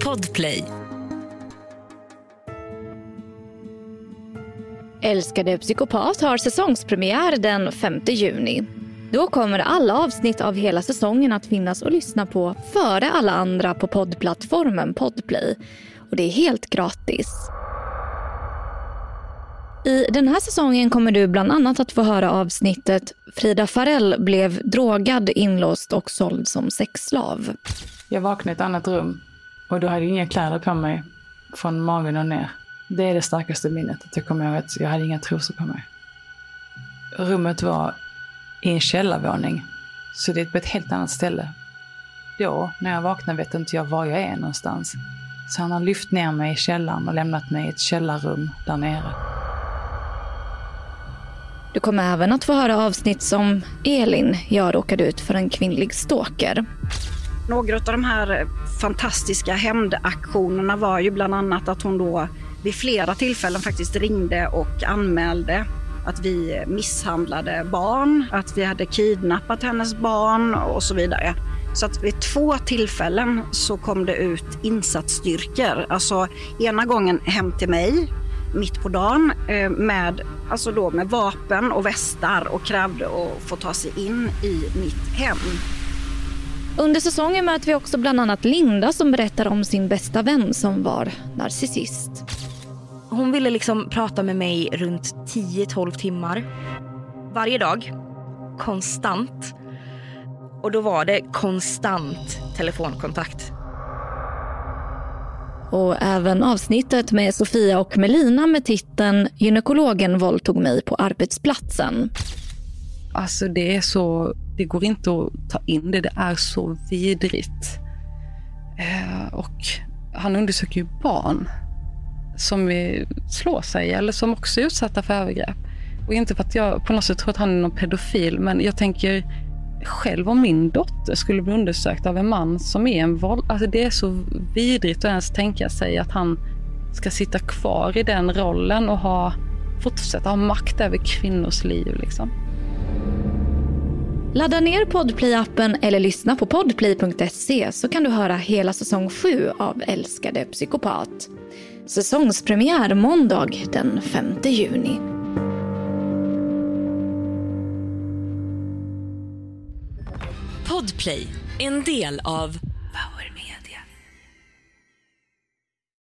Podplay. Älskade psykopat har säsongspremiär den 5 juni. Då kommer alla avsnitt av hela säsongen att finnas och lyssna på före alla andra på poddplattformen Podplay. Och det är helt gratis. I den här säsongen kommer du bland annat att få höra avsnittet Frida Farell blev drogad, inlåst och såld som sexslav. Jag vaknade i ett annat rum och då hade jag inga kläder på mig från magen och ner. Det är det starkaste minnet. Att jag kommer ihåg att jag hade inga trosor på mig. Rummet var i en källarvåning. Så det är på ett helt annat ställe. Då, när jag vaknar, vet inte jag var jag är någonstans. Så han har lyft ner mig i källaren och lämnat mig i ett källarrum där nere. Du kommer även att få höra avsnitt som Elin, jag råkade ut för en kvinnlig stalker. Några av de här fantastiska hämndaktionerna var ju bland annat att hon då vid flera tillfällen faktiskt ringde och anmälde att vi misshandlade barn, att vi hade kidnappat hennes barn och så vidare. Så att vid 2 tillfällen så kom det ut insatsstyrkor. Alltså ena gången hem till mig mitt på dagen med vapen och västar och krävde att få ta sig in i mitt hem. Under säsongen möter vi också bland annat Linda som berättar om sin bästa vän som var narcissist. Hon ville liksom prata med mig runt 10-12 timmar varje dag. Konstant. Och då var det konstant telefonkontakt. Och även avsnittet med Sofia och Melina med titeln Gynekologen våldtog mig på arbetsplatsen. Alltså det går inte att ta in det är så vidrigt. Och han undersöker ju barn som slår sig eller som också är utsatta för övergrepp. Och inte för att jag på något sätt tror att han är någon pedofil, men jag tänker själv om min dotter skulle bli undersökt av en man som är en alltså det är så vidrigt att ens tänka sig att han ska sitta kvar i den rollen och fortsätta ha makt över kvinnors liv liksom. Ladda ner Podplay-appen eller lyssna på podplay.se så kan du höra hela säsong 7 av Älskade psykopat. Säsongspremiär måndag den 5 juni. Podplay, en del av